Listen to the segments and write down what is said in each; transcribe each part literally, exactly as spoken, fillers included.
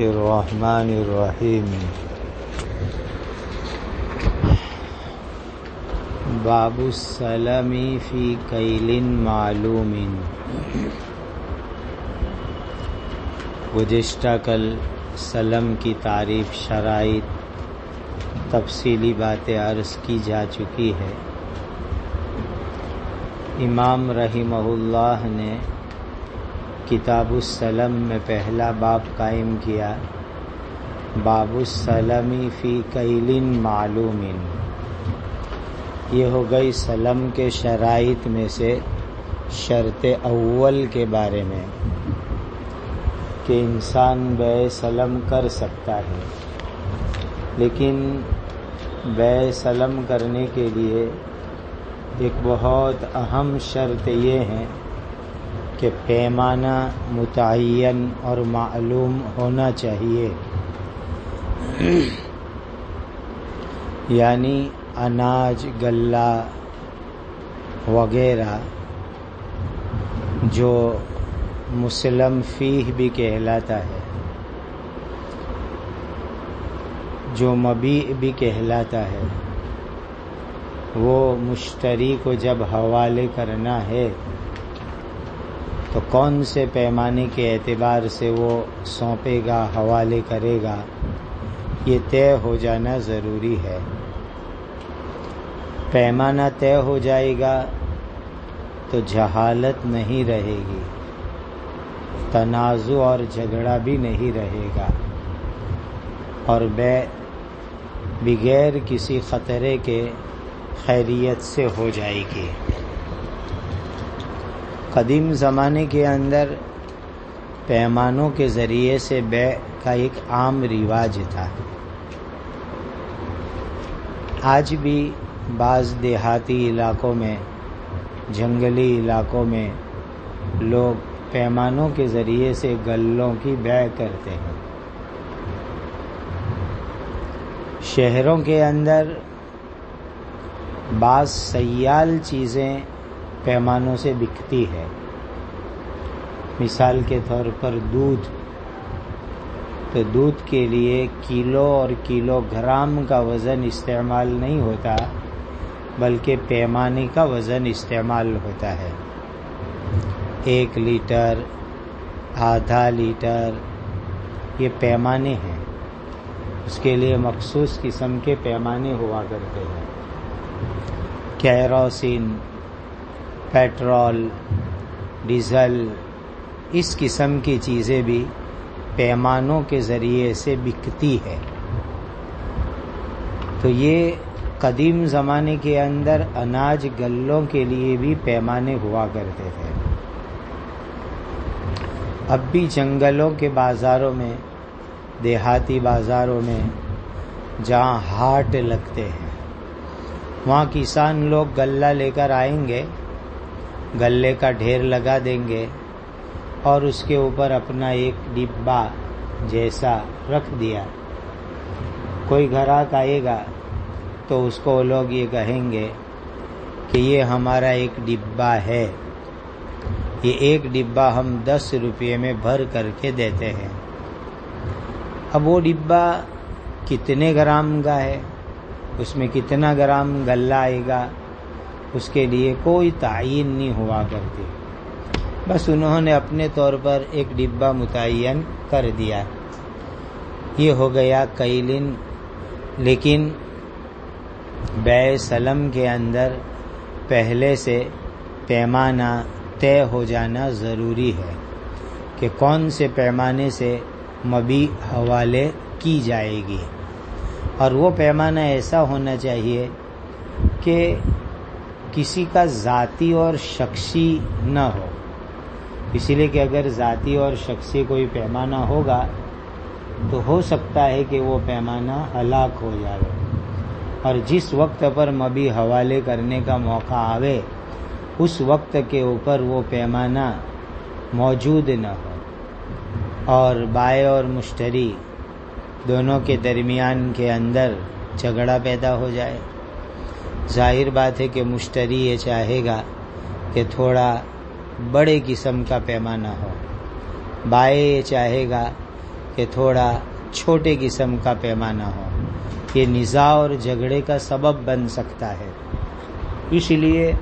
الرحمن الرحیم باب السلم فی کیل معلوم۔ گزشتہ کل سلم کی تعریف، شرائط، تفصیلی باتیں عرض کی جا چکی ہے۔ امام رحمہ اللہ نے کتاب السلم میں پہلا باب قائم کیا، باب السلم فی کیل معلوم۔ یہ ہو گئی سلم کے شرائط میں سے شرط اول کے بارے میں کہ انسان بیع سلم کر سکتا ہے، لیکن بیع سلم کرنے کے لیے ایک بہت اہم شرط یہ ہے کہ پیمانہ متعین اور معلوم ہونا چاہیے، یعنی اناج، غلہ وغیرہ جو مسلم فیہ بھی کہلاتا ہے، جو مبیع بھی کہلاتا ہے، وہ مشتری کو جب حوالے کرنا ہے تو کون سے پیمانے کے اعتبار سے وہ سونپے گا، حوالے کرے گا، یہ طے ہو جانا ضروری ہے۔ پیمانہ طے ہو جائے گا تو جہالت نہیں رہے گی، تنازع اور جھگڑا بھی نہیں رہے گا، اور بیع بغیر کسی خطرے کے خیریت سے ہو جائے گی۔ قدیم زمانے کے اندر پیمانوں کے ذریعے سے بیع کا ایک عام رواج تھا۔ آج بھی بعض دیہاتی علاقوں میں، جنگلی علاقوں میں لوگ پیمانوں کے ذریعے سے غلوں کی بیع کرتے ہیں۔ شہروں کے اندر بعض سیال چیزیں پیمانوں سے بکتی ہے، مثال کے طور پر دودھ، تو دودھ کے لیے کلو اور کلو گرام کا وزن استعمال نہیں ہوتا، بلکہ پیمانے کا وزن استعمال ہوتا ہے۔ ایک لیٹر، آدھا لیٹر، یہ پیمانے ہیں، اس کے لیے مخصوص قسم کے پیمانے ہوا کرتے ہیں۔ کیروسین، پیٹرول، ڈیزل، اس قسم کی چیزیں بھی پیمانوں کے ذریعے سے بکتی ہے۔ تو یہ قدیم زمانے کے اندر اناج غلوں کے لیے بھی پیمانے ہوا کرتے تھے۔ اب بھی جنگلوں کے بازاروں میں، دیہاتی بازاروں میں جہاں ہاٹ لگتے ہیں، وہاں کسان لوگ غلہ لے کر آئیں گے، غلے کا ڈھیر لگا دیں گے اور اس کے اوپر اپنا ایک ڈبہ جیسا رکھ دیا۔ کوئی گھراک آئے گا تو اس کو لوگ یہ کہیں گے کہ یہ ہمارا ایک ڈبہ ہے، یہ ایک ڈبہ ہم دس روپے میں بھر کر کے دیتے ہیں۔ اب وہ ڈبہ کتنے گرام کا ہے، اس میں کتنا گرام غلہ آئے گا، اس کے لیے کوئی تعین نہیں ہوا کرتی، بس انہوں نے اپنے طور پر ایک ڈبہ متعین کر دیا۔ یہ ہو گیا کیلن۔ لیکن بیع سلم کے اندر پہلے سے پیمانہ طے ہو جانا ضروری ہے کہ کون سے پیمانے سے مبیع حوالے کی جائے گی، اور وہ پیمانہ ایسا ہونا چاہیے کہ کسی کا ذاتی اور شخصی نہ ہو، اسی لیے کہ اگر ذاتی اور شخصی کوئی پیمانہ ہوگا تو ہو سکتا ہے کہ وہ پیمانہ ہلاک ہو جائے، اور جس وقت پر مبیع حوالے کرنے کا موقع آوے اس وقت کے اوپر وہ پیمانہ موجود نہ ہو، اور بائع اور مشتری دونوں کے درمیان کے اندر جھگڑا پیدا ہو جائے۔ ظاہر بات ہے کہ مشتری یہ چاہے گا کہ تھوڑا بڑے قسم کا پیمانہ ہو، بائع یہ چاہے گا کہ کہ تھوڑا چھوٹے قسم کا پیمانہ ہو. یہ نزاع اور جھگڑے کا سبب بن سکتا ہے. اس لیے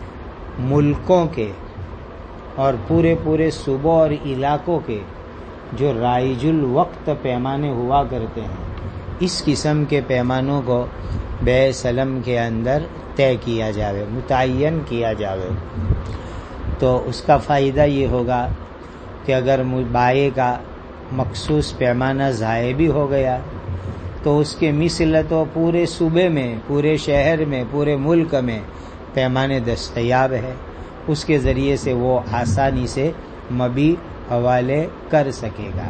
ملکوں کے اور پورے پورے صوبوں اور علاقوں کے جو رائج الوقت پیمانے ہوا کرتے ہیں، اس قسم کے پیمانوں کو بیع سلم کے اندر طے کیا جاوے، متعین کیا جاوے. تو اس کا فائدہ یہ ہوگا کہ اگر بائع کا مخصوص پیمانہ ضائع بھی ہو گیا تو اس کے مثل تو پورے صوبے میں، پورے شہر میں، پورے ملک میں پیمانے دستیاب ہے. اس کے ذریعے سے وہ آسانی سے مبیع حوالے کر سکے گا.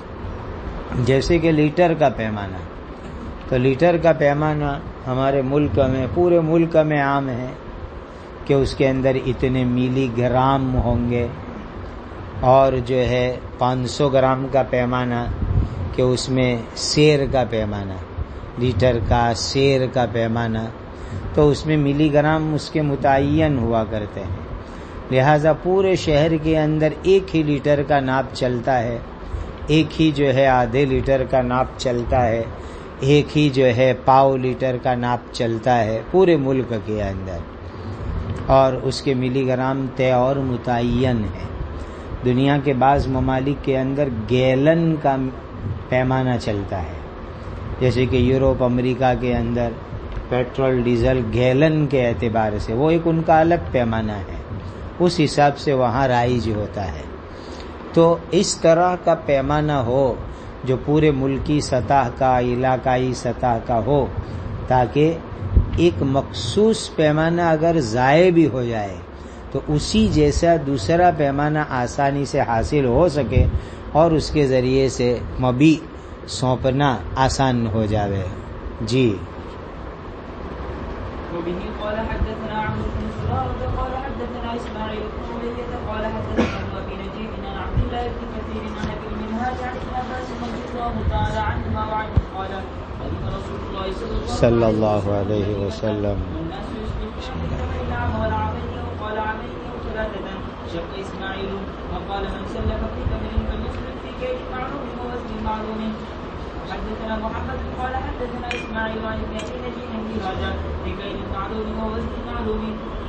جیسے کہ لیٹر کا پیمانہ، تو لیٹر کا پیمانہ ہمارے ملک میں، پورے ملک میں عام ہے کہ اس کے اندر اتنے ملی گرام ہوں گے. اور جو ہے پانچ سو گرام کا پیمانہ کہ اس میں سیر کا پیمانہ، لیٹر کا سیر کا پیمانہ، تو اس میں ملی گرام اس کے متعین ہوا کرتے ہیں. لہذا پورے شہر کے اندر ایک ہی لیٹر کا ناپ چلتا ہے، ایک ہی جو ہے آدھے لیٹر کا ناپ چلتا ہے، ایک ہی جو ہے پاؤ لیٹر کا ناپ چلتا ہے پورے ملک کے اندر، اور اس کے ملی گرام طے اور متعین ہے. دنیا کے بعض ممالک کے اندر گیلن کا پیمانہ چلتا ہے، جیسے کہ یورپ، امریکہ کے اندر پیٹرول ڈیزل گیلن کے اعتبار سے وہ ایک ان کا الگ پیمانہ ہے، اس حساب سے وہاں رائج ہوتا ہے. تو اس طرح کا پیمانہ ہو جو پورے ملکی سطح کا، علاقائی سطح کا ہو، تاکہ ایک مخصوص پیمانہ اگر ضائع بھی ہو جائے تو اسی جیسا دوسرا پیمانہ آسانی سے حاصل ہو سکے اور اس کے ذریعے سے مبیع سونپنا آسان ہو جاوے. جی. وبه قال حدثنا عمرو بن سرارة قال حدثنا إسماعيل بن علية قال حدثنا أبي نجيب عن عبد الله بن كثير عن أبي المنهاج عن ابن عباس رضي الله تعالى عنهما وعنه قال قدم رسول الله صلى الله عليه وسلم والناس يصبحون العام والعامين وقال عامين ثلاثة شق إسماعيل وقال من سلف في تمر فليسلف في كيل معلوم ووزن معلوم. حدثنا محمد قال حدثنا اسماعيل عن ابن ابي نجيب في هذا بكيل معلوم ووزن معلوم.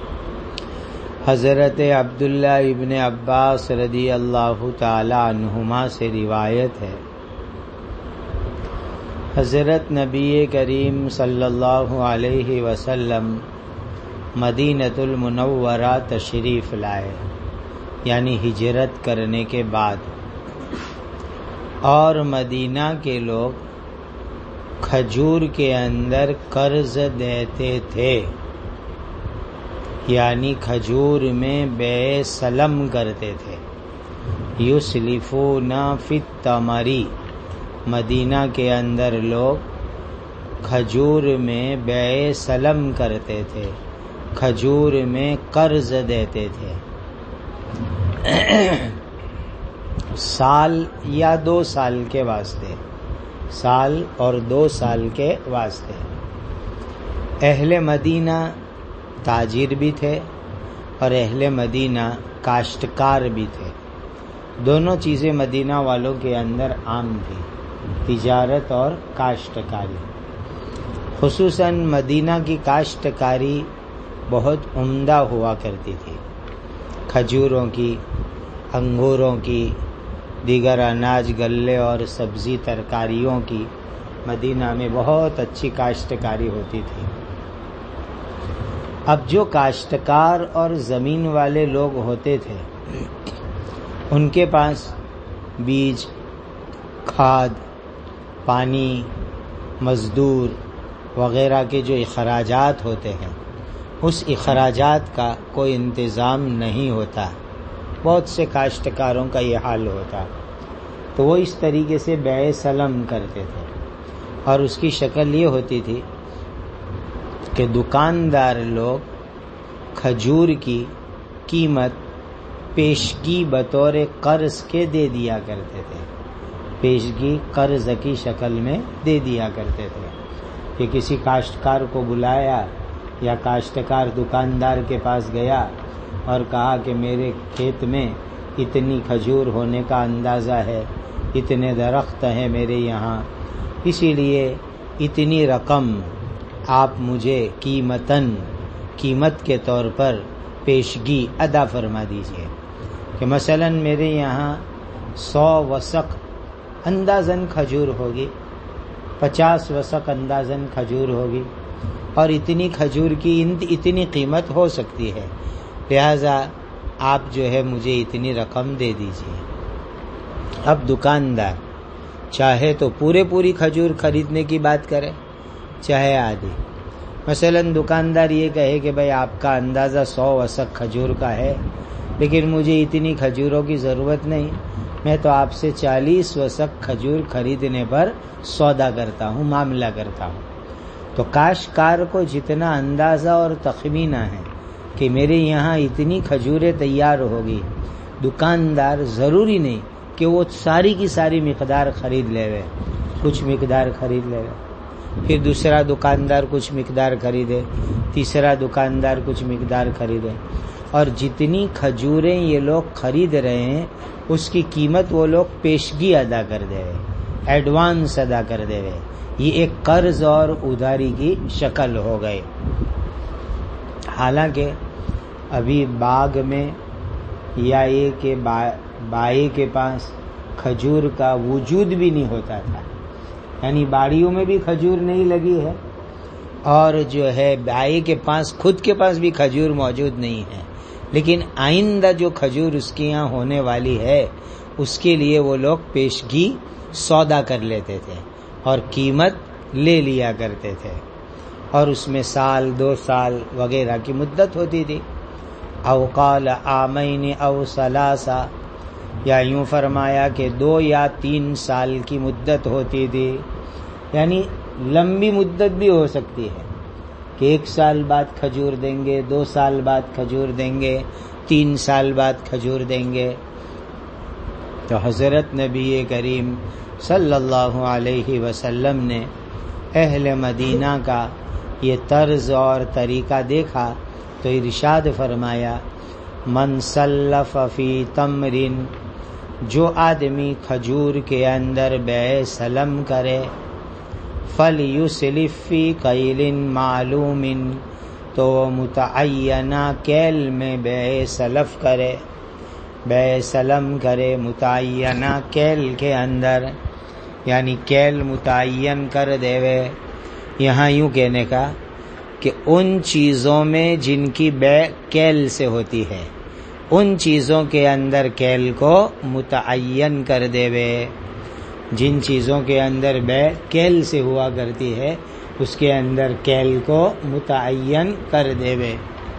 حضرت عبداللہ ابن عباس رضی اللہ تعالی عنہما سے روایت ہے، حضرت نبی کریم صلی اللہ علیہ وسلم مدینۃ المنورہ تشریف لائے، یعنی ہجرت کرنے کے بعد، اور مدینہ کے لوگ کھجور کے اندر قرض دیتے تھے، یعنی کھجور میں بیع سلم کرتے تھے. یسلفون فی التمر، مدینہ کے اندر لوگ کھجور میں بیع سلم کرتے تھے، کھجور میں قرض دیتے تھے. سال یا دو سال کے واسطے، سال اور دو سال کے واسطے. اہل مدینہ تاجر بھی تھے اور اہل مدینہ کاشتکار بھی تھے. دونوں چیزیں مدینہ والوں کے اندر عام تھی، تجارت اور کاشتکاری. خصوصاً مدینہ کی کاشتکاری بہت عمدہ ہوا کرتی تھی، کھجوروں کی، انگوروں کی، دیگر اناج، غلے اور سبزی ترکاریوں کی مدینہ میں بہت اچھی کاشتکاری ہوتی تھی. اب جو کاشتکار اور زمین والے لوگ ہوتے تھے ان کے پاس بیج، کھاد، پانی، مزدور وغیرہ کے جو اخراجات ہوتے ہیں، اس اخراجات کا کوئی انتظام نہیں ہوتا. بہت سے کاشتکاروں کا یہ حال ہوتا، تو وہ اس طریقے سے بیع سلم کرتے تھے. اور اس کی شکل یہ ہوتی تھی کہ دکاندار لوگ کھجور کی قیمت پیشگی بطور قرض کے دے دیا کرتے تھے، پیشگی قرض کی شکل میں دے دیا کرتے تھے. کہ کسی کاشتکار کو بلایا یا کاشتکار دکاندار کے پاس گیا اور کہا کہ میرے کھیت میں اتنی کھجور ہونے کا اندازہ ہے، اتنے درخت ہیں میرے یہاں، اسی لیے اتنی رقم آپ مجھے قیمتاً قیمت کے طور پر پیشگی ادا فرما دیجئے کہ مثلا میرے یہاں سو وسق اندازاً کھجور ہوگی، پچاس وسق اندازاً کھجور ہوگی، اور اتنی کھجور کی اتنی قیمت ہو سکتی ہے، لہذا آپ جو ہے مجھے اتنی رقم دے دیجئے۔ اب دکاندار چاہے تو پورے پوری کھجور خریدنے کی بات کرے، چاہے آدھی۔ مثلا دکاندار یہ کہے کہ بھئی آپ کا اندازہ سو وسق کھجور کا ہے، لیکن مجھے اتنی کھجوروں کی ضرورت نہیں، میں تو آپ سے چالیس وسق کھجور خریدنے پر سودا کرتا ہوں، معاملہ کرتا ہوں۔ تو کاشتکار کو جتنا اندازہ اور تخمینہ ہے کہ میرے یہاں اتنی کھجوریں تیار ہوگی، دکاندار ضروری نہیں کہ وہ ساری کی ساری مقدار خرید لے وے، کچھ مقدار خرید لے وے، پھر دوسرا دکاندار کچھ مقدار خریدے، تیسرا دکاندار کچھ مقدار خریدے، اور جتنی کھجوریں یہ لوگ خرید رہے ہیں اس کی قیمت وہ لوگ پیشگی ادا کر دے وے، ایڈوانس ادا کر دے وے۔ یہ ایک قرض اور ادھاری کی شکل ہو گئے۔ حالانکہ ابھی باغ میں یا یہ کہ بائی کے پاس کھجور کا وجود بھی نہیں ہوتا تھا، یعنی باڑیوں میں بھی کھجور نہیں لگی ہے، اور جو ہے بائی کے پاس خود کے پاس بھی کھجور موجود نہیں ہے، لیکن آئندہ جو کھجور اس کے یہاں ہونے والی ہے اس کے لیے وہ لوگ پیشگی سودا کر لیتے تھے اور قیمت لے لیا کرتے تھے، اور اس میں سال دو سال وغیرہ کی مدت ہوتی تھی۔ او قال عامین او ثلاثہ، یا یوں فرمایا کہ دو یا تین سال کی مدت ہوتی تھی، یعنی لمبی مدت بھی ہو سکتی ہے کہ ایک سال بعد کھجور دیں گے، دو سال بعد کھجور دیں گے، تین سال بعد کھجور دیں گے۔ تو حضرت نبی کریم صلی اللہ علیہ وسلم نے اہل مدینہ کا یہ طرز اور طریقہ دیکھا تو ارشاد فرمایا، من سلف فی تمرن، جو آدمی کھجور کے اندر بیع سلم کرے، فلیسلف فی کیل معلوم، تو وہ متعینہ کیل میں بیع سلف کرے، بیع سلم کرے متعینہ کیل کے اندر، یعنی کیل متعین کر دے وے۔ یہاں یوں کہنے کا کہ ان چیزوں میں جن کی بیع کیل سے ہوتی ہے، ان چیزوں کے اندر کیل کو متعین کر دے وے، جن چیزوں کے اندر بیع کیل سے ہوا کرتی ہے اس کے اندر کیل کو متعین کر دے وے۔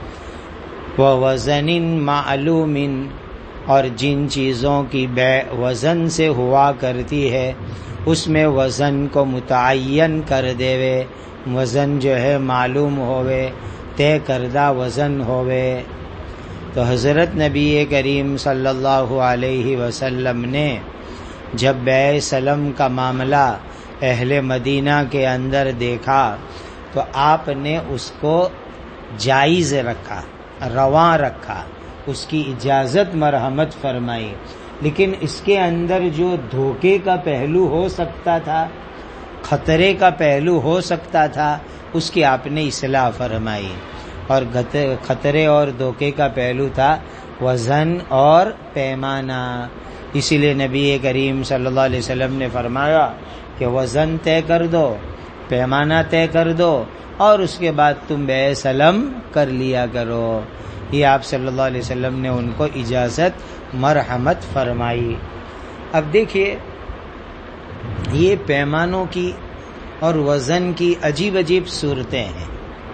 وَوَزَنٍ مَعْلُومٍ، اور جن چیزوں کی بیع وزن سے ہوا کرتی ہے اس میں وزن کو متعین کر دے وے، وزن جو ہے معلوم ہوئے، طے کردہ وزن ہوئے۔ تو حضرت نبی کریم صلی اللہ علیہ وسلم نے جب بیع سلم کا معاملہ اہل مدینہ کے اندر دیکھا تو آپ نے اس کو جائز رکھا، رواں رکھا، اس کی اجازت مرحمت فرمائی، لیکن اس کے اندر جو دھوکے کا پہلو ہو سکتا تھا، خطرے کا پہلو ہو سکتا تھا، اس کی آپ نے اصلاح فرمائی، اور خطرے اور دھوکے کا پہلو تھا وزن اور پیمانہ۔ اسی لیے نبی کریم صلی اللہ علیہ وسلم نے فرمایا کہ وزن طے کر دو، پیمانہ طے کر دو، اور اس کے بعد تم بیع سلم کر لیا کرو۔ یہ آپ صلی اللہ علیہ وسلم نے ان کو اجازت مرحمت فرمائی۔ اب دیکھیے یہ پیمانوں کی اور وزن کی عجیب عجیب صورتیں ہیں۔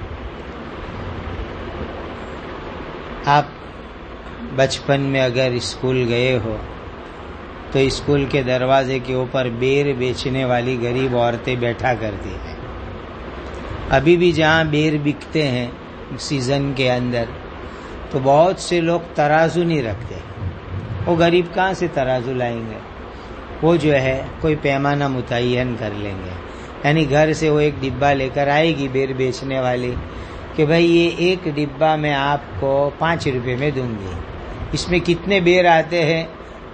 آپ بچپن میں اگر اسکول گئے ہو تو اسکول کے دروازے کے اوپر بیر بیچنے والی غریب عورتیں بیٹھا کرتی ہیں۔ ابھی بھی جہاں بیر بکتے ہیں سیزن کے اندر تو بہت سے لوگ ترازو نہیں رکھتے، وہ غریب کہاں سے ترازو لائیں گے؟ وہ جو ہے کوئی پیمانہ متعین کر لیں گے، یعنی گھر سے وہ ایک ڈبہ لے کر آئے گی بیر بیچنے والی کہ بھئی یہ ایک ڈبہ میں آپ کو پانچ روپے میں دوں گی، اس میں کتنے بیر آتے ہیں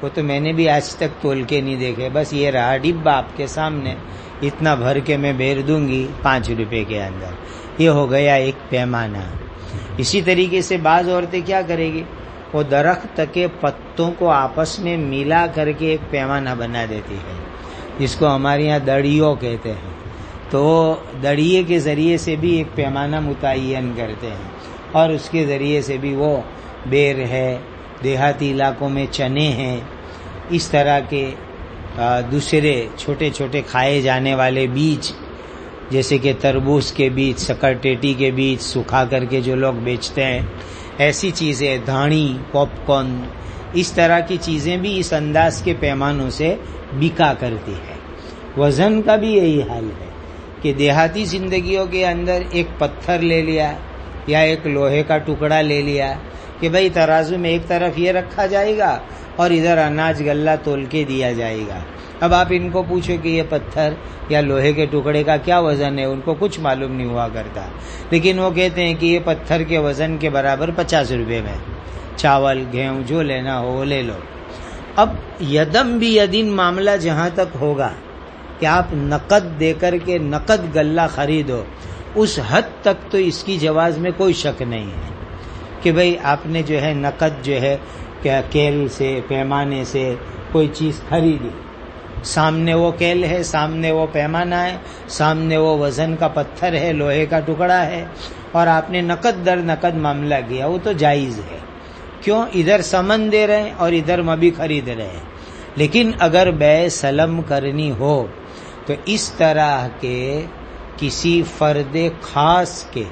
وہ تو میں نے بھی آج تک تول کے نہیں دیکھے، بس یہ رہا ڈبہ آپ کے سامنے، اتنا بھر کے میں بیر دوں گی پانچ روپے کے اندر، یہ ہو گیا ایک پیمانہ۔ اسی طریقے سے بعض عورتیں کیا کرے گی، وہ درخت کے پتوں کو آپس میں ملا کر کے ایک پیمانہ بنا دیتی ہے، جس کو ہمارے یہاں دڑیوں کہتے ہیں، تو دڑیے کے ذریعے سے بھی ایک پیمانہ متعین کرتے ہیں، اور اس کے ذریعے سے بھی وہ بیر ہے، دیہاتی علاقوں میں چنے ہیں، اس طرح کے دوسرے چھوٹے چھوٹے کھائے جانے والے بیج، جیسے کہ تربوز کے بیج، سکرٹیٹی کے بیج سکھا کر کے جو لوگ بیچتے ہیں، ایسی چیزیں، دھانی، پاپ کارن، اس طرح کی چیزیں بھی اس انداز کے پیمانوں سے بکا کرتی ہے۔ وزن کا بھی یہی حال ہے کہ دیہاتی زندگیوں کے اندر ایک پتھر لے لیا یا ایک لوہے کا ٹکڑا لے لیا کہ بھئی ترازو میں ایک طرف یہ رکھا جائے گا اور ادھر اناج غلہ تول کے دیا جائے گا۔ اب آپ ان کو پوچھو کہ یہ پتھر یا لوہے کے ٹکڑے کا کیا وزن ہے، ان کو کچھ معلوم نہیں ہوا کرتا، لیکن وہ کہتے ہیں کہ یہ پتھر کے وزن کے برابر پچاس روپے میں چاول گیہوں جو لینا ہو وہ لے لو۔ اب یدم بھی یدین معاملہ جہاں تک ہوگا کہ آپ نقد دے کر کے نقد غلہ خریدو، اس حد تک تو اس کی جواز میں کوئی شک نہیں ہے کہ بھئی آپ نے جو ہے نقد جو ہے کیا کیل سے پیمانے سے کوئی چیز خریدی، سامنے وہ کیل ہے، سامنے وہ پیمانہ ہے، سامنے وہ وزن کا پتھر ہے، لوہے کا ٹکڑا ہے، اور آپ نے نقد در نقد معاملہ کیا، وہ تو جائز ہے۔ کیوں؟ ادھر سمن دے رہے ہیں اور ادھر مبی خرید رہے ہیں۔ لیکن اگر بے سلم کرنی ہو تو اس طرح کے کسی فرد خاص کے،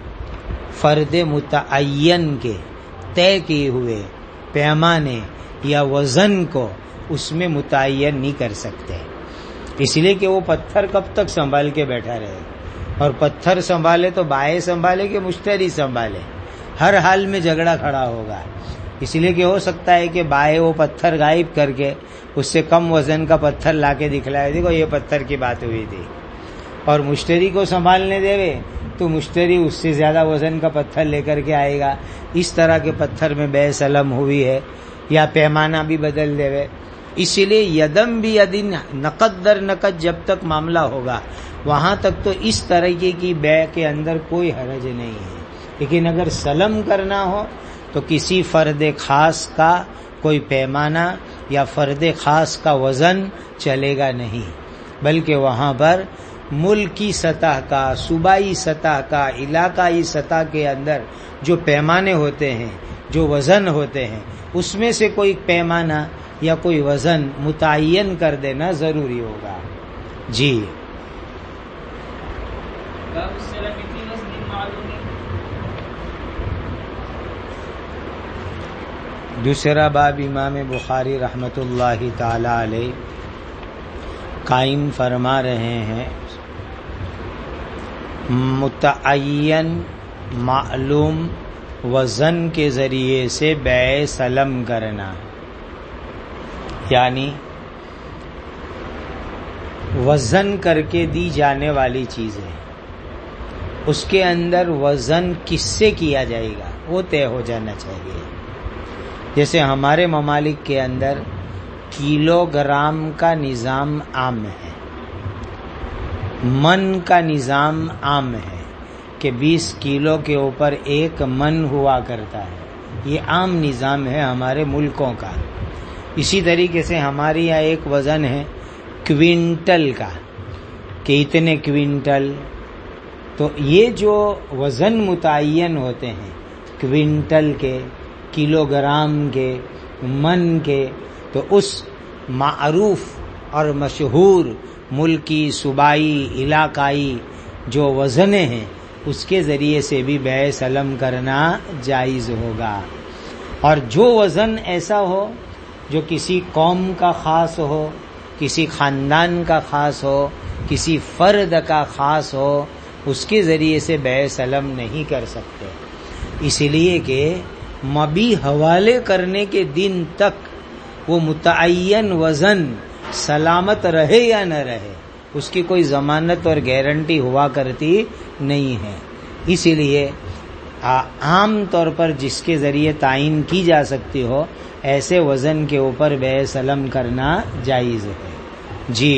فرد متعین کے طے کیے ہوئے پیمانے یا وزن کو اس میں متعین نہیں کر سکتے، اس لیے کہ وہ پتھر کب تک سنبھال کے بیٹھا رہے، اور پتھر سنبھالے تو بائیں سنبھالے کہ مشتری سنبھالے، ہر حال میں جھگڑا کھڑا ہوگا، اس لیے کہ ہو سکتا ہے کہ بائیں وہ پتھر غائب کر کے اس سے کم وزن کا پتھر لا کے دکھلائے، دیکھو یہ پتھر کی بات ہوئی تھی، اور مشتری کو سنبھالنے دے وے تو مشتری اس سے زیادہ وزن کا پتھر لے کر کے آئے گا۔ اس طرح کے پتھر میں بے سلم ہوئی ہے، یا پیمانہ بھی بدل دے وے، اس لیے یدم بھی یدن نقد در نقد جب تک معاملہ ہوگا وہاں تک تو اس طریقے کی بے کے اندر کوئی حرج نہیں ہے۔ لیکن اگر سلم کرنا ہو تو کسی فرد خاص کا کوئی پیمانہ یا فرد خاص کا وزن چلے گا نہیں، بلکہ وہاں پر ملکی سطح کا، صوبائی سطح کا، علاقائی سطح کے اندر جو پیمانے ہوتے ہیں، جو وزن ہوتے ہیں، اس میں سے کوئی پیمانہ یا کوئی وزن متعین کر دینا ضروری ہوگا۔ جی دوسرا باب امام بخاری رحمۃ اللہ تعالی علیہ قائم فرما رہے ہیں، متعین معلوم وزن کے ذریعے سے بیع سلم کرنا، یعنی وزن کر کے دی جانے والی چیزیں، اس کے اندر وزن کس سے کیا جائے گا وہ طے ہو جانا چاہیے۔ جیسے ہمارے ممالک کے اندر کلو گرام کا نظام عام ہے، من کا نظام عام ہے کہ بیس کلو کے اوپر ایک من ہوا کرتا ہے، یہ عام نظام ہے ہمارے ملکوں کا۔ اسی طریقے سے ہمارے یہاں ایک وزن ہے کوینٹل کا کہ اتنے کوینٹل، تو یہ جو وزن متعین ہوتے ہیں کوینٹل کے، کلو گرام کے، من کے، تو اس معروف اور مشہور ملکی، صوبائی، علاقائی جو وزنیں ہیں اس کے ذریعے سے بھی بیع سلم کرنا جائز ہوگا۔ اور جو وزن ایسا ہو جو کسی قوم کا خاص ہو، کسی خاندان کا خاص ہو، کسی فرد کا خاص ہو، اس کے ذریعے سے بیع سلم نہیں کر سکتے، اس لیے کہ مبی حوالے کرنے کے دن تک وہ متعین وزن سلامت رہے یا نہ رہے اس کی کوئی ضمانت اور گارنٹی ہوا کرتی نہیں ہے۔ اسی لیے عام طور پر جس کے ذریعے تعین کی جا سکتی ہو ایسے وزن کے اوپر بے سلم کرنا جائز ہے. جی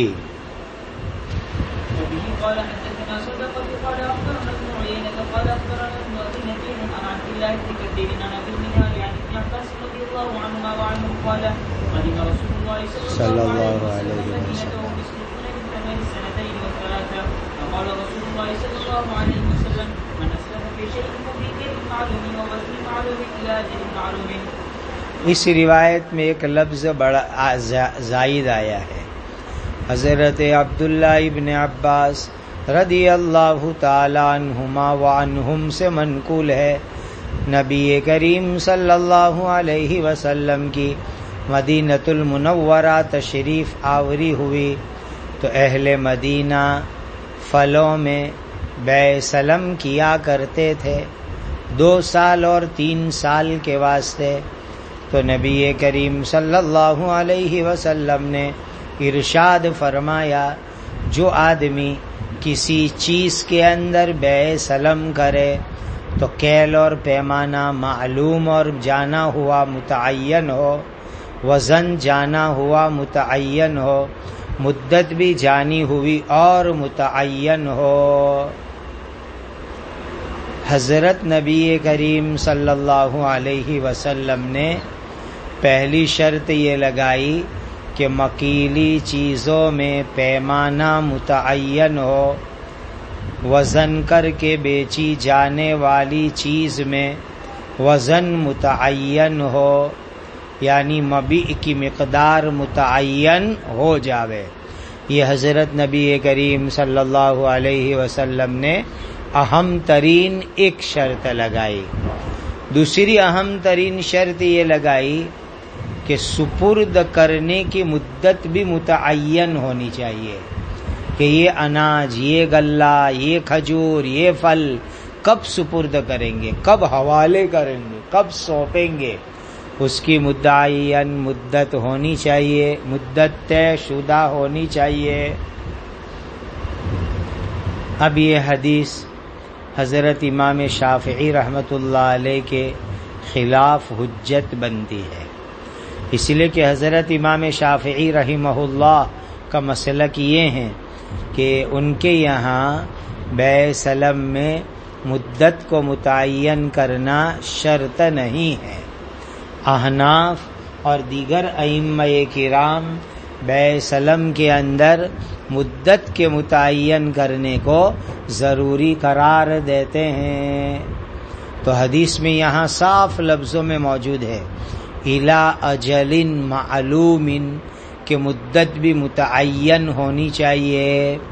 قال حدثنا صدقة قال أخبرنا ابن عيينة قال أخبرنا ابن أبي نجيح عن عبد الله بن كثير عن أبي المنهال عن ابن عباس رضي الله عنهما وعنه قال قدم رسول الله صلى الله عليه وسلم وهم يسلكون من ثمن السنتين والثلاثة فقال رسول الله صلى الله عليه وسلم من أسلم في شيء ففي كيل معلوم ووزن معلوم إلى أجل معلوم. اس روایت میں ایک لفظ بڑا زائد آیا ہے. حضرت عبداللہ ابن عباس رضی اللہ تعالی عنہما وعنہم سے منقول ہے نبی کریم صلی اللہ علیہ وسلم کی مدینۃ المنورہ تشریف آوری ہوئی تو اہل مدینہ پھلوں میں بے سلم کیا کرتے تھے دو سال اور تین سال کے واسطے. تو نبی کریم صلی اللہ علیہ وسلم نے ارشاد فرمایا جو آدمی کسی چیز کے اندر بے سلم کرے تو کیل اور پیمانہ معلوم اور جانا ہوا متعین ہو، وزن جانا ہوا متعین ہو، مدت بھی جانی ہوئی اور متعین ہو. حضرت نبی کریم صلی اللہ علیہ وسلم نے پہلی شرط یہ لگائی کہ مکیلی چیزوں میں پیمانہ متعین ہو، وزن کر کے بیچی جانے والی چیز میں وزن متعین ہو، یعنی مبیع کی مقدار متعین ہو جاوے. یہ حضرت نبی کریم صلی اللہ علیہ وسلم نے اہم ترین ایک شرط لگائی. دوسری اہم ترین شرط یہ لگائی کہ سپرد کرنے کی مدت بھی متعین ہونی چاہیے کہ یہ اناج، یہ غلہ، یہ کھجور، یہ پھل کب سپرد کریں گے، کب حوالے کریں گے، کب سونپیں گے، اس کی متعین مدت ہونی چاہیے، مدت طے شدہ ہونی چاہیے. اب یہ حدیث حضرت امام شافعی رحمۃ اللہ علیہ کے خلاف حجت بنتی ہے، اس لیے کہ حضرت امام شافعی رحمہ اللہ کا مسلک یہ ہے کہ ان کے یہاں بے سلم میں مدت کو متعین کرنا شرط نہیں ہے. احناف اور دیگر ائمہ کرام بے سلم کے اندر مدت کے متعین کرنے کو ضروری قرار دیتے ہیں. تو حدیث میں یہاں صاف لفظوں میں موجود ہے اِلَى اجل معلوم کہ مدت بھی متعین ہونی چاہیے.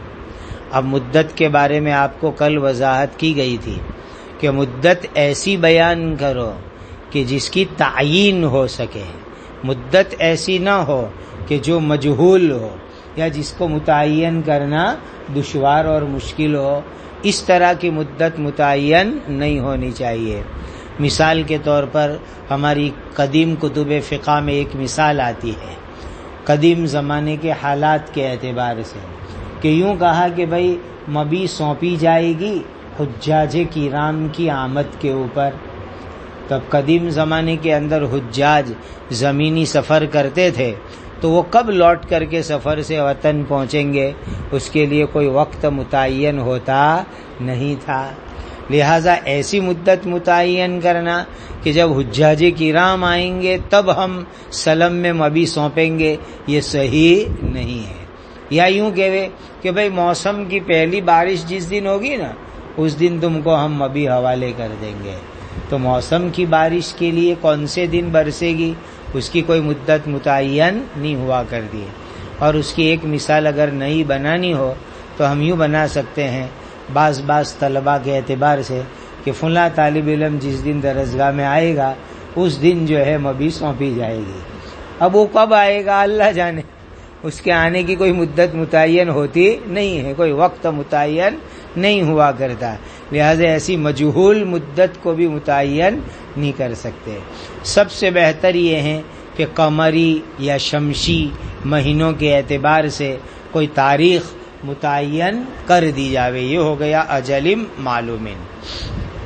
اب مدت کے بارے میں آپ کو کل وضاحت کی گئی تھی کہ مدت ایسی بیان کرو کہ جس کی تعیین ہو سکے، مدت ایسی نہ ہو کہ جو مجہول ہو یا جس کو متعین کرنا دشوار اور مشکل ہو. اس طرح کی مدت متعین نہیں ہونی چاہیے. مثال کے طور پر ہماری قدیم کتب فقہ میں ایک مثال آتی ہے قدیم زمانے کے حالات کے اعتبار سے کہ یوں کہا کہ بھئی مبی سونپی جائے گی حجاج کرام کی آمد کے اوپر. تب قدیم زمانے کے اندر حجاج زمینی سفر کرتے تھے تو وہ کب لوٹ کر کے سفر سے وطن پہنچیں گے اس کے لیے کوئی وقت متعین ہوتا نہیں تھا. لہذا ایسی مدت متعین کرنا کہ جب حجاج کرام آئیں گے تب ہم سلم میں مبی سونپیں گے یہ صحیح نہیں ہے. یا یوں کہے کہ بھئی موسم کی پہلی بارش جس دن ہوگی نا اس دن تم کو ہم مبی حوالے کر دیں گے. تو موسم کی بارش کے لیے کون سے دن برسے گی اس کی کوئی مدت متعین نہیں ہوا کرتی ہے. اور اس کی ایک مثال اگر نئی بنانی ہو تو ہم یوں بنا سکتے ہیں بعض بعض طلباء کے اعتبار سے کہ فلاں طالب علم جس دن درسگاہ میں آئے گا اس دن جو ہے مبی سونپی جائے گی. اب وہ کب آئے گا اللہ جانے، اس کے آنے کی کوئی مدت متعین ہوتی نہیں ہے، کوئی وقت متعین نہیں ہوا کرتا. لہذا ایسی مجہول مدت کو بھی متعین نہیں کر سکتے. سب سے بہتر یہ ہے کہ قمری یا شمسی مہینوں کے اعتبار سے کوئی تاریخ متعین کر دی جاوے. یہ ہو گیا اجل معلوم.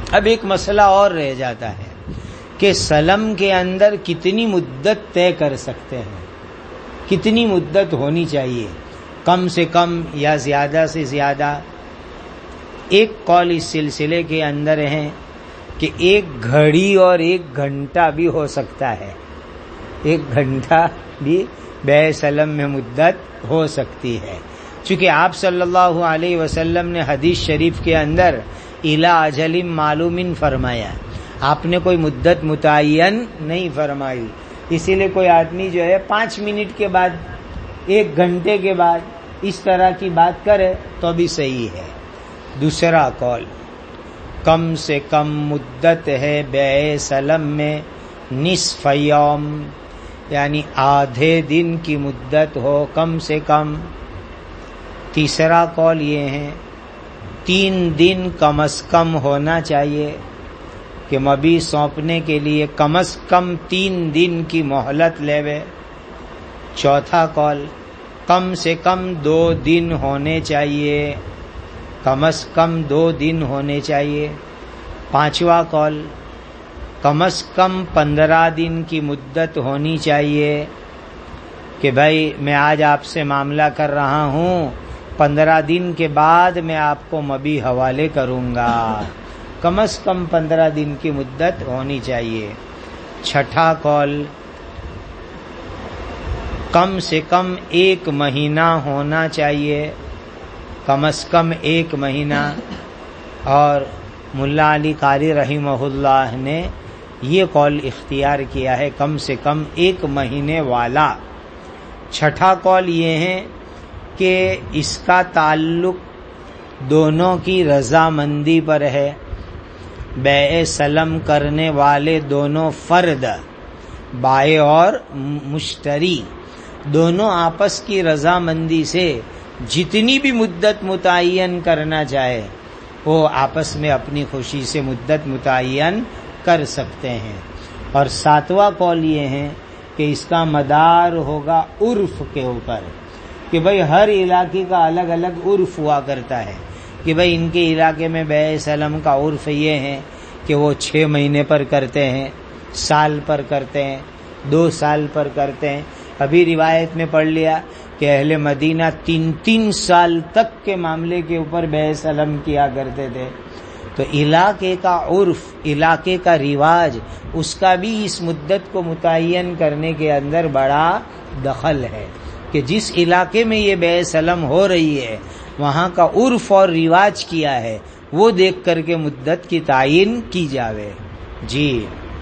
اب ایک مسئلہ اور رہ جاتا ہے کہ سلم کے اندر کتنی مدت طے کر سکتے ہیں، کتنی مدت ہونی چاہیے، کم سے کم یا زیادہ سے زیادہ. ایک قول اس سلسلے کے اندر ہے کہ ایک گھڑی اور ایک گھنٹہ بھی ہو سکتا ہے، ایک گھنٹہ بھی بیع سلم میں مدت ہو سکتی ہے، چونکہ آپ صلی اللہ علیہ وسلم نے حدیث شریف کے اندر الی اجل معلوم فرمایا، آپ نے کوئی مدت متعین نہیں فرمائی. اسی لیے کوئی آدمی جو ہے پانچ منٹ کے بعد، ایک گھنٹے کے بعد اس طرح کی بات کرے تو بھی صحیح ہے. دوسرا قول، کم سے کم مدت ہے بیع سلم میں نصف یوم، یعنی آدھے دن کی مدت ہو کم سے کم. تیسرا قول یہ ہے تین دن کم از کم ہونا چاہیے کہ مبی سونپنے کے لیے کم از کم تین دن کی مہلت لیوے. چوتھا قول کم سے کم دو دن ہونے چاہیے، کم از کم دو دن ہونے چاہیے. پانچواں قول کم از کم پندرہ دن کی مدت ہونی چاہیے کہ بھائی میں آج آپ سے معاملہ کر رہا ہوں، پندرہ دن کے بعد میں آپ کو مبی حوالے کروں گا، کم از کم پندرہ دن کی مدت ہونی چاہیے. چھٹا قول کم سے کم ایک مہینہ ہونا چاہیے، کم از کم ایک مہینہ. اور ملا علی قاری رحمہ اللہ نے یہ قول اختیار کیا ہے کم سے کم ایک مہینے والا. چھٹا قول یہ ہے کہ اس کا تعلق دونوں کی رضامندی پر ہے، بیع سلم کرنے والے دونوں فرد، بائع اور مشتری، دونوں آپس کی رضامندی سے جتنی بھی مدت متعین کرنا چاہے وہ آپس میں اپنی خوشی سے مدت متعین کر سکتے ہیں. اور ساتواں قول یہ ہے کہ اس کا مدار ہوگا عرف کے اوپر، کہ بھئی ہر علاقے کا الگ الگ عرف ہوا کرتا ہے، کہ بھئی ان کے علاقے میں بیع سلم کا عرف یہ ہے کہ وہ چھ مہینے پر کرتے ہیں، سال پر کرتے ہیں، دو سال پر کرتے ہیں. ابھی روایت میں پڑھ لیا کہ اہل مدینہ تین تین سال تک کے معاملے کے اوپر بیع سلم کیا کرتے تھے. تو علاقے کا عرف، علاقے کا رواج، اس کا بھی اس مدت کو متعین کرنے کے اندر بڑا دخل ہے کہ جس علاقے میں یہ بیع سلم ہو رہی ہے وہاں کا عرف اور رواج کیا ہے وہ دیکھ کر کے مدت کی تعین کی جاوے. جی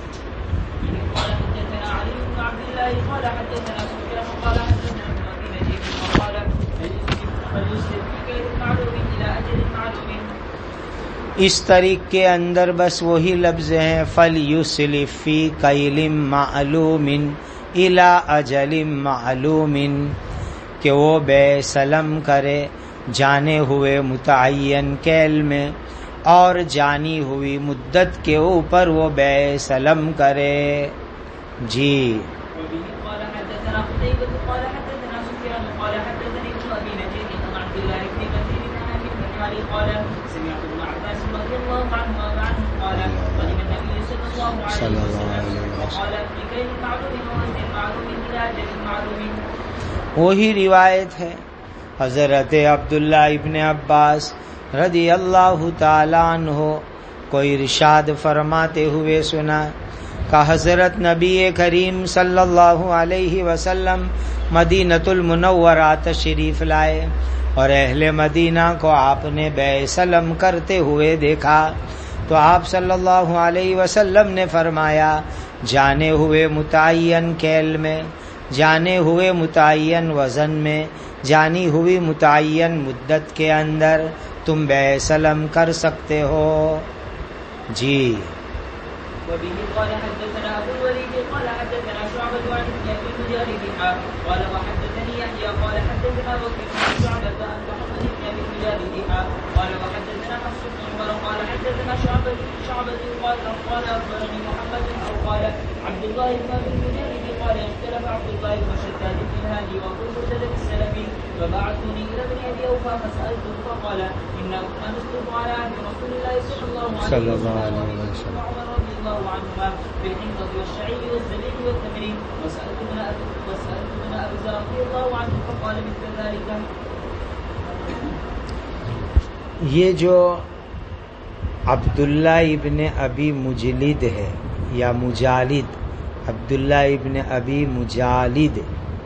اس طریق کے اندر بس وہی لفظ ہیں فَلْيُسْلِفْ فِي كَيْلٍ مَعْلُومٍ إِلَىٰ أَجَلٍ مَعْلُومٍ، کہ وہ بیع سلم کرے جانے ہوئے متعین کیل میں اور جانی ہوئی مدت کے اوپر وہ بیع سلم کرے. جی وہی روایت ہے حضرت عبداللہ ابن عباس رضی اللہ تعالیٰ عنہ کو ارشاد فرماتے ہوئے سنا کہ حضرت نبی کریم صلی اللہ علیہ وسلم مدینۃ المنورہ تشریف لائے اور اہل مدینہ کو آپ نے بیع سلم کرتے ہوئے دیکھا تو آپ صلی اللہ علیہ وسلم نے فرمایا جانے ہوئے متعین کیل میں، جانے ہوئے متعین وزن میں، جانی ہوئی متعین مدت کے اندر تم بیع سلم کر سکتے ہو. جی وبه قال حدثنا ابو الوليد قال حدثنا شعبة عن يحيى بن جرير قال وحدثني يحيى قال حدثنا وكيع عن شعبة عن محمد بن ابي الجاري قال وحدثنا حفص بن عمر قال حدثنا شعبة شعبة قال قال اخبرني محمد او قال عبد الله بن ابي الجاري قال اختلف عبد الله بن شداد بن هادي وابو بردة السلمي فبعثوني إلى ابن أبي أوفى فسألته فقال إنا كنا نسلك على عهد رسول الله صلى الله عليه وسلم وعمر رضي الله عنهما بالحنطة والشعير والزبيب والتمر وسألت ابن وسألت ابن أبي ذر رضي الله عنه فقال مثل ذلك. یہ جو عبداللہ ابن ابی مجلد ہے یا مجالد، عبداللہ ابن ابی مجالد،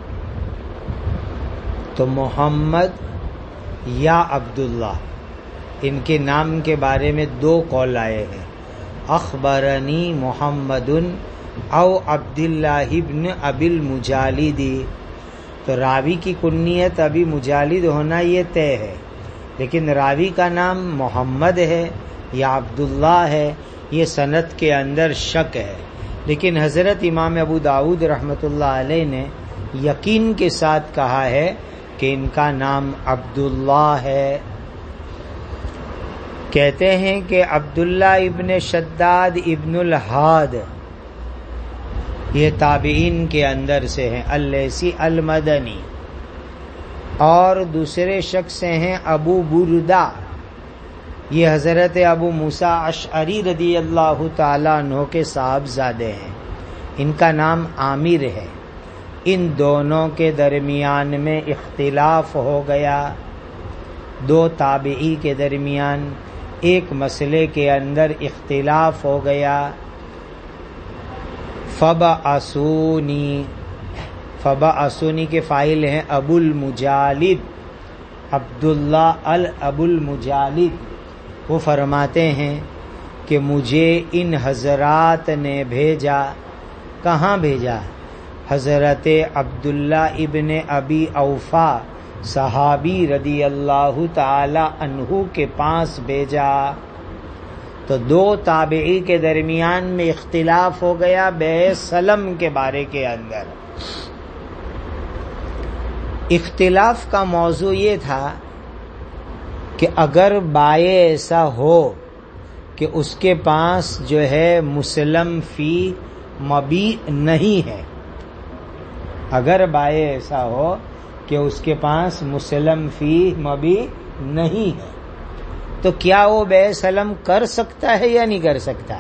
تو محمد یا عبداللہ، ان کے نام کے بارے میں دو قول آئے ہیں، اخبرنی محمد او عبداللہ ابن ابی المجالدی. تو راوی کی کنیت ابی مجالد ہونا یہ طے ہے، لیکن راوی کا نام محمد ہے یا عبداللہ ہے، یہ سند کے اندر شک ہے. لیکن حضرت امام ابو داؤد رحمۃ اللہ علیہ نے یقین کے ساتھ کہا ہے کہ ان کا نام عبداللہ ہے. کہتے ہیں کہ عبداللہ ابن شداد ابن الحاد یہ تابعین کے اندر سے ہیں، اللیثی المدنی، اور دوسرے شخص سے ہیں ابو بردہ، یہ حضرت ابو موسیٰ اشعری رضی اللہ تعالیٰ عنہ کے صاحبزادے ہیں، ان کا نام عامر ہے. ان دونوں کے درمیان میں اختلاف ہو گیا، دو تابعی کے درمیان ایک مسئلے کے اندر اختلاف ہو گیا. فبعثونی، فبعثونی کے فاعل ہیں ابو المجالد، عبداللہ الابو المجالد. وہ فرماتے ہیں کہ مجھے ان حضرات نے بھیجا. کہاں بھیجا؟ حضرت عبداللہ ابن ابی اوفا صحابی رضی اللہ تعالی عنہ کے پاس بھیجا. تو دو تابعی کے درمیان میں اختلاف ہو گیا بیع سلم کے بارے کے اندر. اختلاف کا موضوع یہ تھا کہ اگر بائع ایسا ہو کہ اس کے پاس جو ہے مسلم فی مبیع نہیں ہے، اگر بائع ایسا ہو کہ اس کے پاس مسلم فی مبیع نہیں ہے، تو کیا وہ بیع سلم کر سکتا ہے یا نہیں کر سکتا؟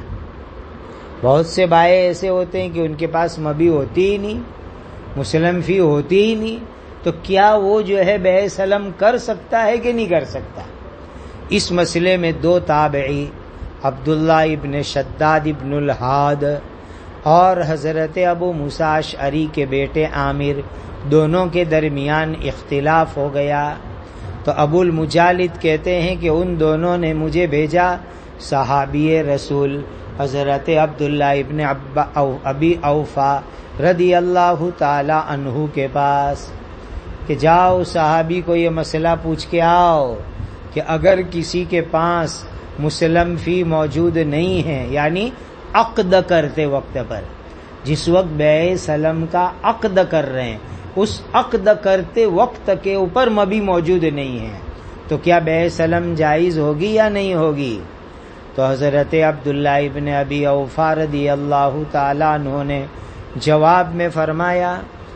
بہت سے بائع ایسے ہوتے ہیں کہ ان کے پاس مبیع ہوتی ہی نہیں، مسلم فی ہوتی ہی نہیں، تو کیا وہ جو ہے بیع سلم کر سکتا ہے کہ نہیں کر سکتا؟ اس مسئلے میں دو تابعی عبداللہ ابن شداد ابن الحاد اور حضرت ابو موسیٰ اشعری کے بیٹے عامر، دونوں کے درمیان اختلاف ہو گیا. تو ابو المجالد کہتے ہیں کہ ان دونوں نے مجھے بھیجا صحابی رسول حضرت عبداللہ ابن ابی اوفا رضی اللہ تعالی عنہ کے پاس کہ جاؤ صحابی کو یہ مسئلہ پوچھ کے آؤ کہ اگر کسی کے پاس مسلم فی موجود نہیں ہے، یعنی عقد کرتے وقت پر، جس وقت بیع سلم کا عقد کر رہے ہیں، اس عقد کرتے وقت کے اوپر مبیع موجود نہیں ہے، تو کیا بیع سلم جائز ہوگی یا نہیں ہوگی؟ تو حضرت عبداللہ ابن ابی اوفا رضی اللہ تعالیٰ عنہ نے جواب میں فرمایا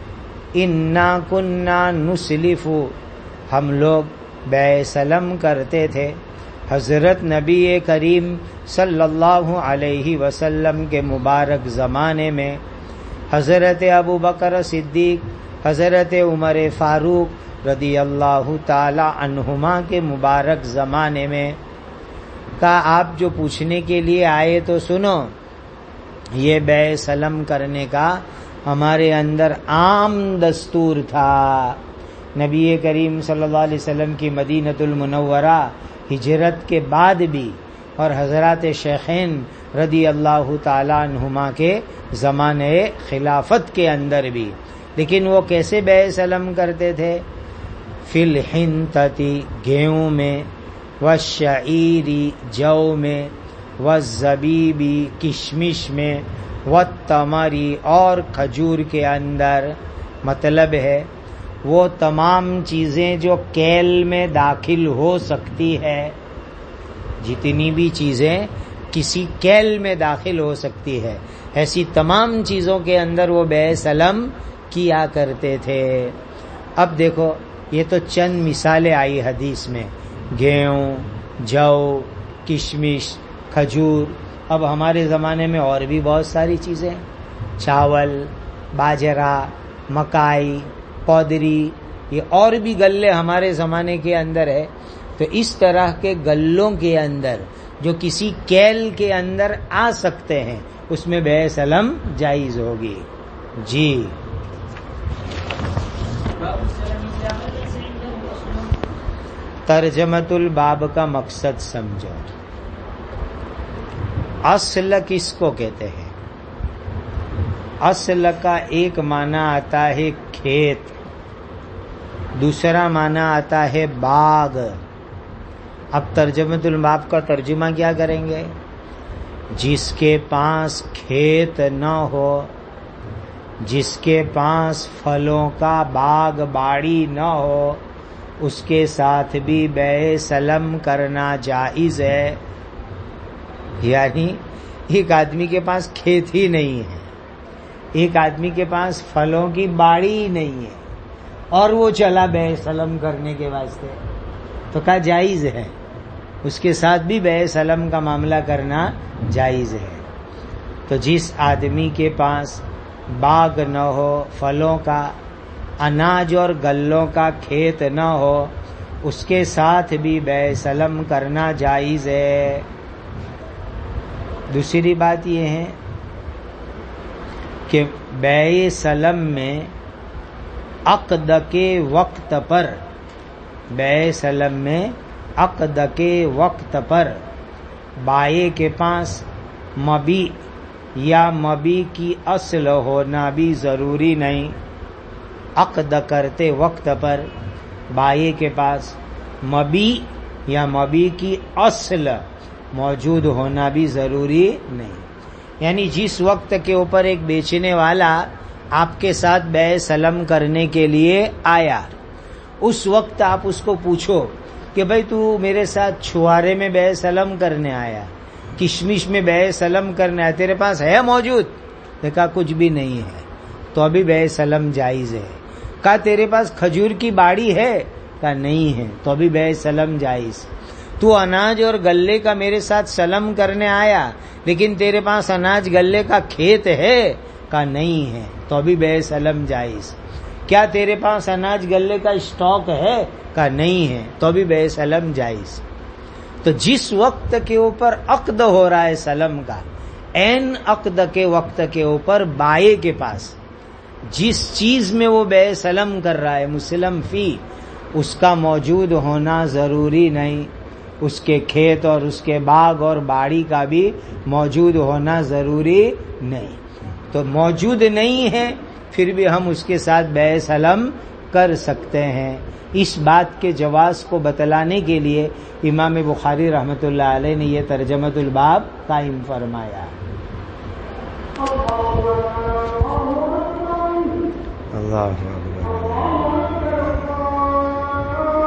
انا کننا نسلف، ہم لوگ بیع سلم کرتے تھے حضرت نبی کریم صلی اللہ علیہ وسلم کے مبارک زمانے میں، حضرت ابو بکر صدیق، حضرت عمر فاروق رضی اللہ تعالی عنہما کے مبارک زمانے میں. کہا آپ جو پوچھنے کے لیے آئے تو سنو، یہ بیع سلم کرنے کا ہمارے اندر عام دستور تھا. نبی کریم صلی اللہ علیہ وسلم کی مدینۃ المنورہ ہجرت کے بعد بھی اور حضرات شیخین رضی اللہ تعالی عنہما کے زمانے خلافت کے اندر بھی. لیکن وہ کیسے بیع سلم کرتے تھے؟ فی الحنطتی، گیہوں میں، والشعیری، جو میں، والزبیبی، کشمش میں، والتمری، اور کھجور کے اندر. مطلب ہے وہ تمام چیزیں جو کیل میں داخل ہو سکتی ہے، جتنی بھی چیزیں کسی کیل میں داخل ہو سکتی ہے، ایسی تمام چیزوں کے اندر وہ بیع سلم کیا کرتے تھے. اب دیکھو یہ تو چند مثالیں آئی حدیث میں، گیہوں، جو، کشمش، کھجور. اب ہمارے زمانے میں اور بھی بہت ساری چیزیں، چاول، باجرا، مکائی، پودری، یہ اور بھی غلے ہمارے زمانے کے اندر ہے. تو اس طرح کے غلوں کے اندر جو کسی کیل کے اندر آ سکتے ہیں اس میں بیع سلم جائز ہوگی. جی ترجمۃ الباب کا مقصد سمجھو. اصل کس کو کہتے ہیں؟ اصل کا ایک معنی آتا ہے کھیت، دوسرا معنی آتا ہے باغ. اب ترجمۃ الباب کا ترجمہ کیا کریں گے؟ جس کے پاس کھیت نہ ہو، جس کے پاس پھلوں کا باغ باڑی نہ ہو، اس کے ساتھ بھی بیع سلم کرنا جائز ہے. یعنی ایک آدمی کے پاس کھیت ہی نہیں ہے، ایک آدمی کے پاس پھلوں کی باڑی ہی نہیں ہے، اور وہ چلا بیع سلم کرنے کے واسطے، تو کیا جائز ہے؟ اس کے ساتھ بھی بیع سلم کا معاملہ کرنا جائز ہے. تو جس آدمی کے پاس باغ نہ ہو، پھلوں کا، اناج اور گلوں کا کھیت نہ ہو، اس کے ساتھ بھی بیع سلم کرنا جائز ہے. دوسری بات یہ ہے کہ بیع سلم میں عقد کے وقت پر بیع سلم میں عقد کے وقت پر بائع کے پاس مبیع یا مبیع کی اصل ہونا بھی ضروری نہیں. عقد کرتے وقت پر بائع کے پاس مبیع یا مبیع کی اصل موجود ہونا بھی ضروری نہیں. یعنی جس وقت کے اوپر ایک بیچنے والا آپ کے ساتھ بیع سلم کرنے کے لیے آیا، اس وقت آپ اس کو پوچھو کہ بھئی تو میرے ساتھ چھوارے میں بیع سلم کرنے آیا، کشمش میں بیع سلم کرنے آیا، تیرے پاس ہے موجود؟ دیکھا کچھ بھی نہیں ہے، تو ابھی بیع سلم جائز ہے. کہا تیرے پاس کھجور کی باڑی ہے؟ کہا نہیں ہے، تو ابھی بیع سلم جائز. تو اناج اور گلے کا میرے ساتھ سلم کرنے آیا لیکن تیرے پاس اناج گلے کا کھیت ہے؟ کہا نہیں ہے، تو ابھی بیع سلم جائز. کیا تیرے پاس اناج گلے کا اسٹاک ہے؟ کہا نہیں ہے، تو ابھی بیع سلم جائز. تو جس وقت کے اوپر عقد ہو رہا ہے سلم کا، عین عقد کے وقت کے اوپر بائع کے پاس جس چیز میں وہ بیع سلم کر رہا ہے مسلم فی، اس کا موجود ہونا ضروری نہیں. اس کے کھیت اور اس کے باغ اور باڑی کا بھی موجود ہونا ضروری نہیں. تو موجود نہیں ہے پھر بھی ہم اس کے ساتھ بیع سلم کر سکتے ہیں. اس بات کے جواز کو بتلانے کے لیے امام بخاری رحمۃ اللہ علیہ نے یہ ترجمۃ الباب قائم فرمایا. اللہ